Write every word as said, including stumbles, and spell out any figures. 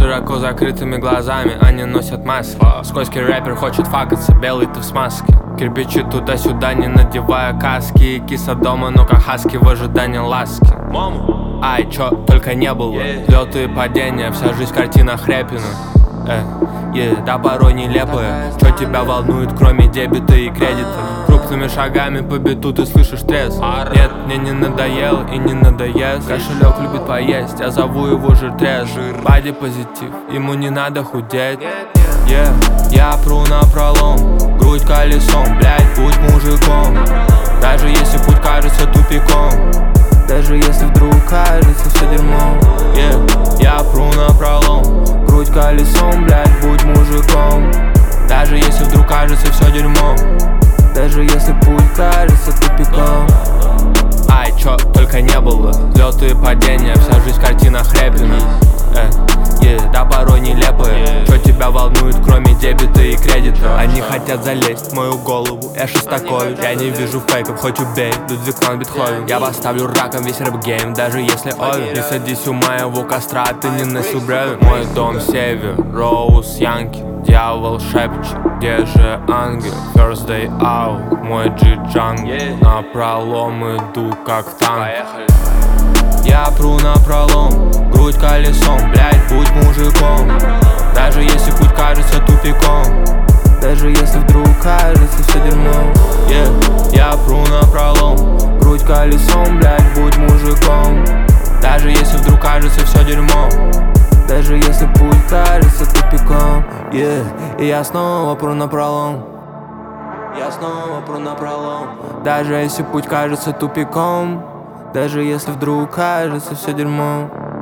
широко закрытыми глазами, они носят маски. Скользкий рэпер хочет факаться, белый ты в смазке. Кирпичи туда-сюда, не надевая каски. Киса дома, но как хаски в ожидании ласки. Ай, чё только не было, взлёты и падения, вся жизнь картина Хряпина. Э, yeah, да порой нелепая. Чё тебя волнует, кроме дебета и кредита? Крупными шагами по биту ты слышишь треск. Нет, мне не надоел и не надоест. Кошелек любит поесть, я зову его жиртрез. Бади позитив, ему не надо худеть. Yeah, я пру напролом, грудь колесом, блять, будь мужиком. Даже если путь кажется тупиком, даже если вдруг кажется все дерьмом. Yeah, я пру напролом, грудь колесом, блять, будь мужиком. Даже если вдруг кажется все дерьмом, даже если путь кажется тупиком. Ай, чё только не было, взлёты и падения, вся жизнь картина Хряпина. э, yeah, да порой нелепая. Чё тебя волнует, кроме дебета и кредита? Они хотят залезть в мою голову, я Шостакович. Я не вижу фейков, хоть убей, Людвиг ван Бетховен. Я поставлю раком весь рэп-гейм, даже если овен. Не садись у моего костра, ты не носил бреви. Мой дом север, Роуз, Янки, дьявол шепчет, где же ангел? First day out, мой джи-джангл. Напролом иду, как танк. Я пру напролом, грудь колесом, блять, будь мужиком. Даже если путь кажется тупиком, даже если вдруг кажется все дерьмом. Yeah, я пру напролом, грудь колесом, блять, будь мужиком. Даже если вдруг кажется все дерьмом, даже если путь кажется тупиком. Yeah, и я снова пру напролом, я снова пру напролом. Даже если путь кажется тупиком, даже если вдруг кажется все дерьмом.